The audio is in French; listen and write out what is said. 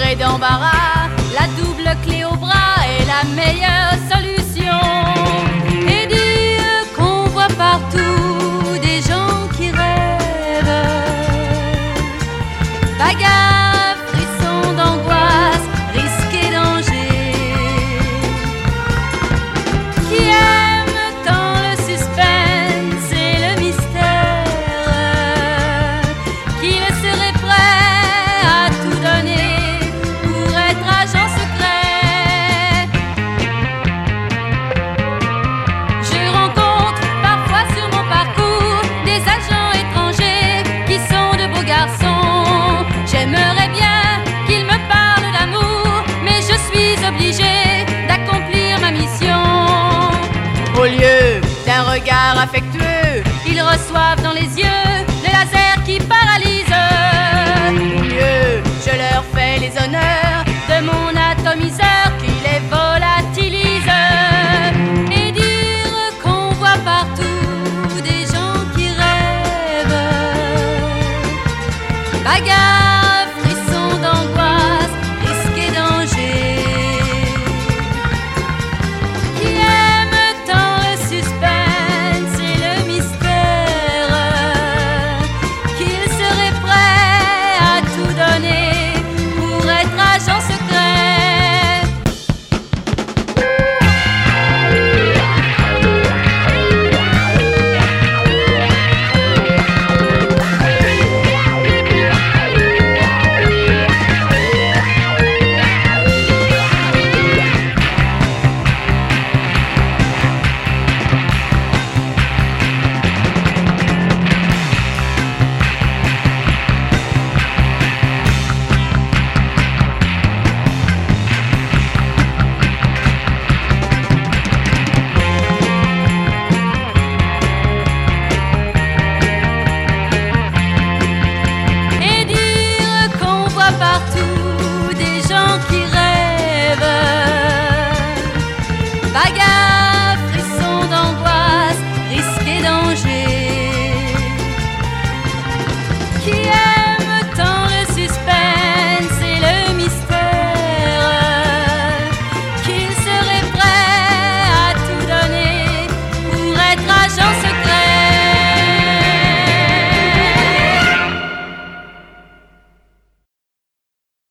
gré d'embarras, la double clé au bras est la meilleure solution. Et dire qu'on voit partout des gens qui rêvent, bagarres, frissons d'angoisse, risques et dangers, qui aiment tant le suspense et le mystère, qu'ils seraient prêts à tout donner pour être agent secret. Je rencontre parfois sur mon parcours des agents étrangers qui sont de beaux garçons. J'aimerais bien qu'ils me parlent d'amour, mais je suis obligée d'accomplir ma mission. Au lieu d'un regard affectueux, ils reçoivent dans les yeux le laser qui paralyse. Ou mieux, je leur fais les honneurs de mon atomiseur qui les volatilise. Et dire qu'on voit partout des gens qui rêvent, bagarres, frissons d'angoisse, risques et dangers, qui aiment tant le suspense et le mystère, qu'ils seraient prêts à tout donner pour être agent secret. Et dire qu'on voit partout des gens qui